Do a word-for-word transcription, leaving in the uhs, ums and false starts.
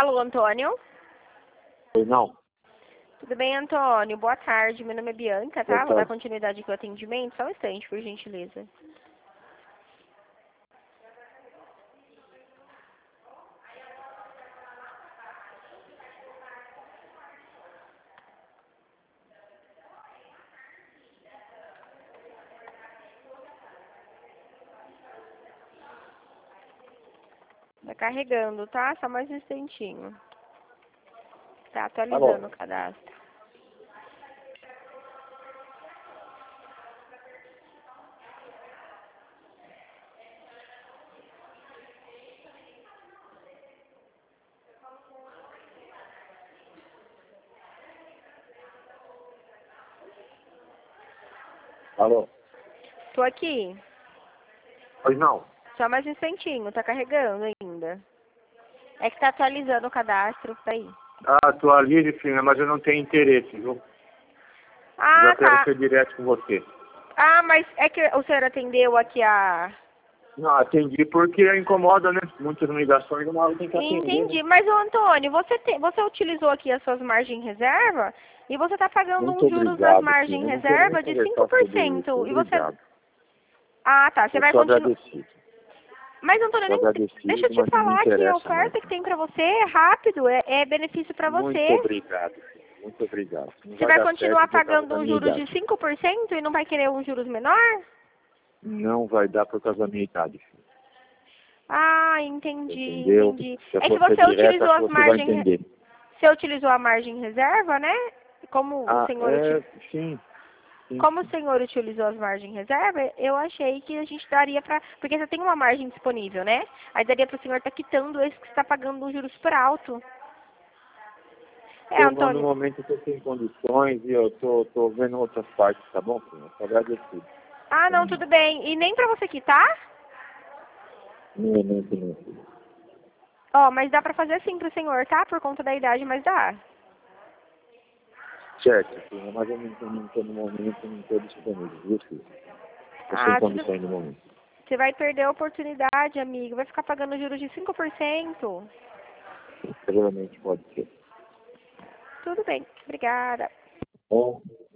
Alô, Antônio? Pois não? Tudo bem, Antônio? Boa tarde. Meu nome é Bianca, tá? Boa Vou dar tarde. continuidade aqui ao atendimento. Só um instante, por gentileza. Tá carregando, tá? Só mais um instantinho. Tá atualizando Alô? o cadastro. Alô? Tô aqui. Pois não? Só mais um instantinho. Tá carregando ainda. É que tá atualizando o cadastro. Peraí. Ah, atualize, filha, mas eu não tenho interesse, viu? Ah, Já quero tá. ser direto com você. Ah, mas é que o senhor atendeu aqui a... Não, atendi porque incomoda, né? Muitas ligações, uma hora tem que atender, Entendi. né? Mas, ô Antônio, você, te, você utilizou aqui as suas margens reserva e você está pagando Muito uns juros nas obrigado, margens filha. Eu não quero nem reserva de cinco conversar por sobre isso. cento E você... Obrigado. Ah, tá. Você Eu vai sou continuar... agradecido. Mas, Antônio, Sou nem... deixa eu agradecido, te mas não me falar que a interessa mais. oferta que tem para você é rápido, é, é benefício para Muito você. obrigado, filha. Muito obrigado. Não Você vai vai dar certo continuar por causa pagando da uns minha juros de idade. cinco por cento e não vai querer uns juros menor? Não vai dar por causa da minha idade, filha. Ah, entendi, Entendeu? entendi. Se eu É que for ser você direto, utilizou acho que as você vai margens... entender. Você utilizou a margem reserva, né? Como o Ah, senhor é, utilizou... sim. sim. Como o senhor utilizou as margens reserva, eu achei que a gente daria para... Porque você tem uma margem disponível, né? Aí daria para o senhor estar quitando esse que você está pagando um juros super alto. É, Eu vou no Antônio. momento que eu tenho condições e eu tô, tô vendo outras partes, tá bom, filho? Eu tô agradecido. Ah, não, tudo bem. E nem para você quitar? No momento não, filho. Ó, mas dá para fazer sim pro senhor, tá? Por conta da idade, mas dá. Certo, filho, mas eu não tô, não tô no momento, não tô disponível, viu, filho? Eu sem Ah, tudo... condições no momento. Você vai perder a oportunidade, amigo. Vai ficar pagando juros de cinco por cento. Provavelmente pode ser. Tudo bem. Obrigada. Bom.